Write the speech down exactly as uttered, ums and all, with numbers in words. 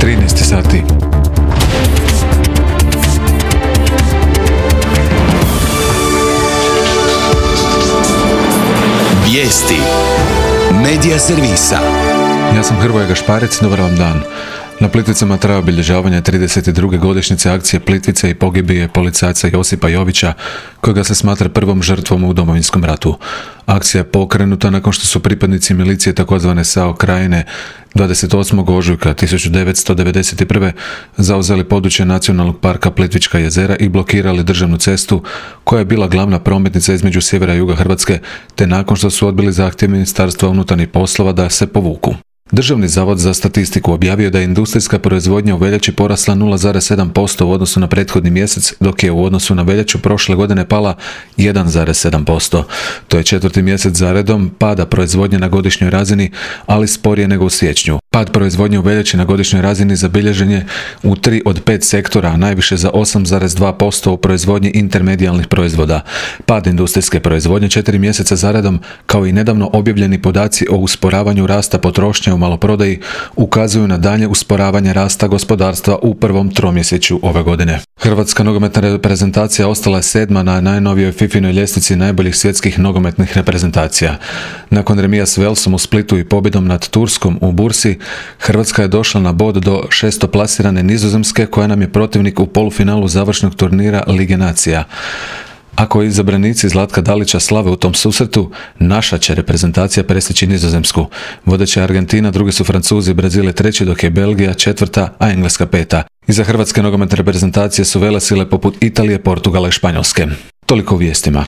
trinaest sati. Vijesti Medija servisa. Ja sam Hrvoje Gašparec, dobar vam dan. Na Plitvicama traje obilježavanje trideset druge godišnjice akcije Plitvice i pogibije policajca Josipa Jovića, kojega se smatra prvom žrtvom u Domovinskom ratu. Akcija je pokrenuta nakon što su pripadnici milicije takozvane S A O Krajine dvadeset osmog ožujka tisuću devetsto devedeset prve. zauzeli područje Nacionalnog parka Plitvička jezera i blokirali državnu cestu koja je bila glavna prometnica između sjevera i juga Hrvatske, te nakon što su odbili zahtjev Ministarstva unutarnjih poslova da se povuku. Državni zavod za statistiku objavio da je industrijska proizvodnja u veljači porasla nula zarez sedam posto u odnosu na prethodni mjesec, dok je u odnosu na veljaču prošle godine pala jedan zarez sedam posto. To je četvrti mjesec za redom pada proizvodnje na godišnjoj razini, ali sporije nego u siječnju. Pad proizvodnje u veljači na godišnjoj razini zabilježen je u tri od pet sektora, a najviše za osam zarez dva posto u proizvodnji intermedijalnih proizvoda. Pad industrijske proizvodnje četiri mjeseca za redom, kao i nedavno objavljeni podaci o usporavanju rasta potrošnje u maloprodaji, ukazuju na daljnje usporavanje rasta gospodarstva u prvom tromjesečju ove godine. Hrvatska nogometna reprezentacija ostala je sedma na najnovijoj fifinoj ljestvici najboljih svjetskih nogometnih reprezentacija. Nakon remija s Velsom u Splitu i pobjedom nad Turskom u Bursi, Hrvatska je došla na bod do šestoplasirane Nizozemske, koja nam je protivnik u polufinalu završnog turnira Lige nacija. Ako izabranici Zlatka Dalića slave u tom susretu, naša će reprezentacija prestići Nizozemsku. Vodeća je Argentina, drugi su Francuzi, Brazil je treći, dok je Belgija četvrta, a Engleska peta. Iza hrvatske nogometne reprezentacije su velesile poput Italije, Portugala i Španjolske. Toliko u vijestima.